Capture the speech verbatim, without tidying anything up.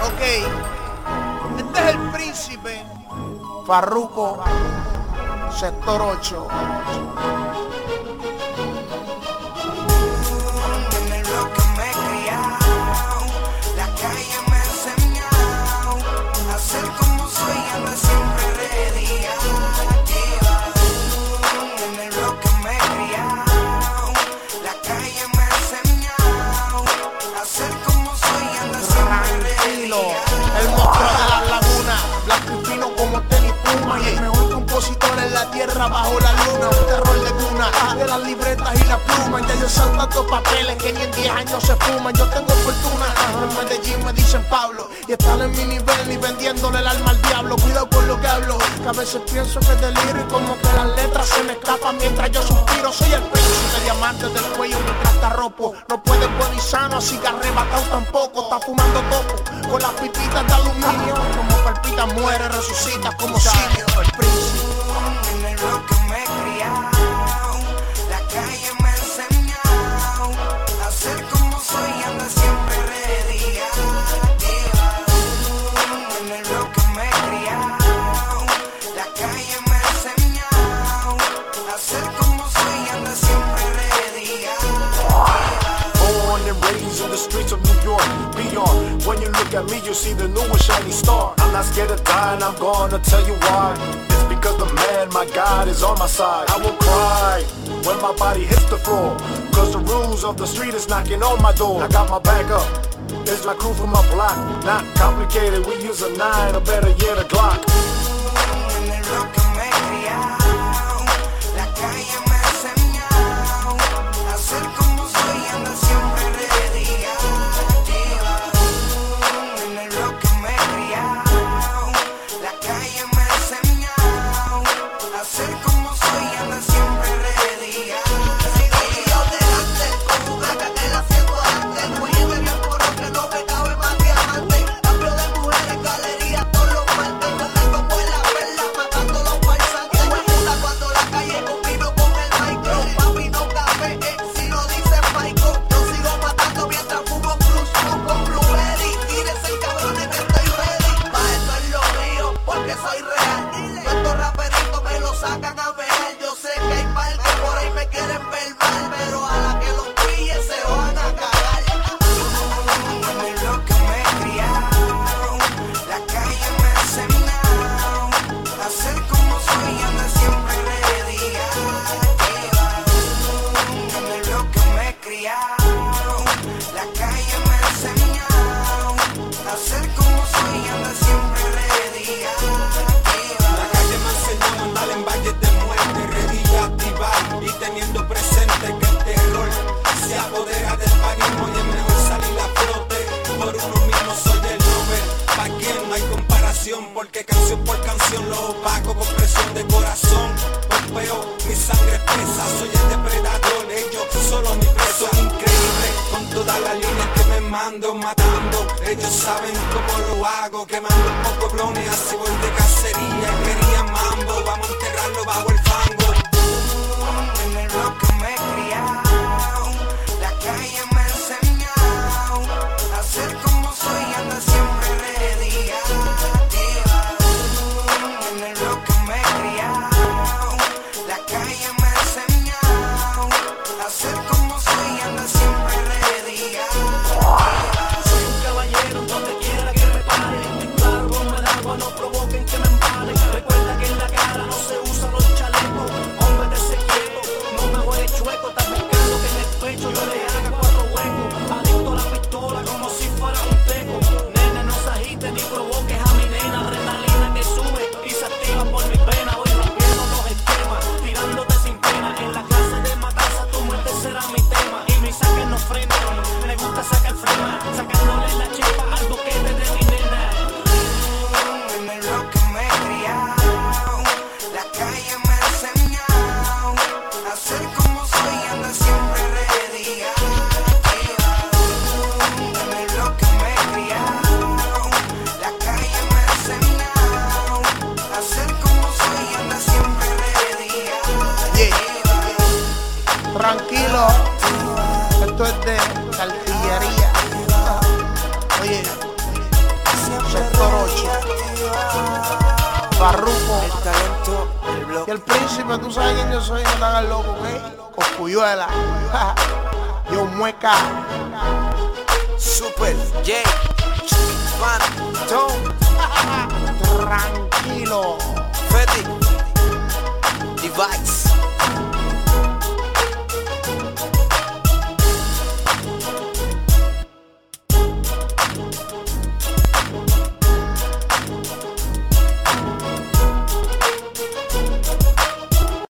Ok, este es el príncipe Farruko, sector ocho. El monstruo de las lagunas, blanco y fino como tenis Puma, y el mejor compositor en la tierra bajo la luna. Un terror de cuna, de las libretas y las plumas. Ya yo salto tantos papeles que ni en diez años se fuman. Yo tengo fortuna, en Medellín me dicen Pablo, y están en mi nivel ni vendiéndole el alma al diablo. Cuidado con lo que hablo, que a veces pienso que es delirio y como que las letras se me escapan mientras yo suspiro. Soy el príncipe diamante del cuello mientras te arropo. No puedes bueno y sano, así que arrebatado tampoco. Está fumando topo con las pipitas de aluminio. Como palpita, muere, resucita como simio. El príncipe. En el rock me he criado, la calle me ha enseñado a ser como soy, anda siempre ready, activa. En el rock me he criado, la calle me ha enseñado a ser como soy, anda siempre ready, activa. Born and raised in the streets of New York, beyond. When you look at me, you see the new and shiny star. I'm not scared to die, and I'm gonna tell you why. It's because the man, my God, is on my side. I will cry when my body hits the floor, cause the rules of the street is knocking on my door. I got my back up, it's my crew from my block. Not complicated, we use a nine, or better yet, a Glock. En el rock me he criado, la calle me ha enseñado a ser como soy, anda siempre ready, activa. En el rock me he criado, la calle me ha enseñado a ser como soy, anda siempre ready, activa. Delante, como una canela haciendo arte, muy bien por lo que no me cabe más diamante. Cambio de mujeres, galerías, todos los martes, me meto por la perla, matando los farsantes. Me gusta cuando la calle combino con el micro, papi no café, eh, si no dice Michael. Yo sigo matando mientras fumo cruz, con blueberry, tírense cabrones que estoy ready. Pa' esto es lo mío, porque soy real. Estos raperitos me lo sacan a ver. Yo sé que hay par que por ahí me quieren ver mal, pero a la que los pille se van a cagar. En el rock me he criado, la calle me ha enseñado a ser como soy, anda siempre ready, activa. En el rock me he criado, la calle me ha enseñado a ser como soy, anda siempre ready, activa. La calle me enseñó a andar en valles de muerte, ready a activar y teniendo presente que el terror se apodera del panismo y es mejor salir a flote. Por uno mismo soy el Nobel, pa' quien no hay comparación, porque canción por canción lo opaco con presión de corazón. Pompeo, mi sangre pesa, soy el depredador, ellos solo mi preso. Increíble, con todas las líneas que me mando matando. Ellos saben cómo lo hago, quemando pocos blones, así voy de cacería. Querían mambo, vamos a enterrarlo bajo el fango. En el rock me he criado, la calle me ha enseñado a ser como soy, anda siempre ready, activa. En el rock me he criado, la calle me ha enseñado a ser como soy, anda siempre ready, activa. Soy un caballero donde quiera que me pare. Claro, como el agua no provoquen que me empale. Recuerda que en la cara no se usan los chalecos. Hombre de ese quieto, no me voy chueco, está buscando Farruko. El talento del Y bloque. el príncipe, tú sabes quién yo soy, no te hagas loco, ¿ok? Coscuyuela. Yo mueca. Super J. Phantom.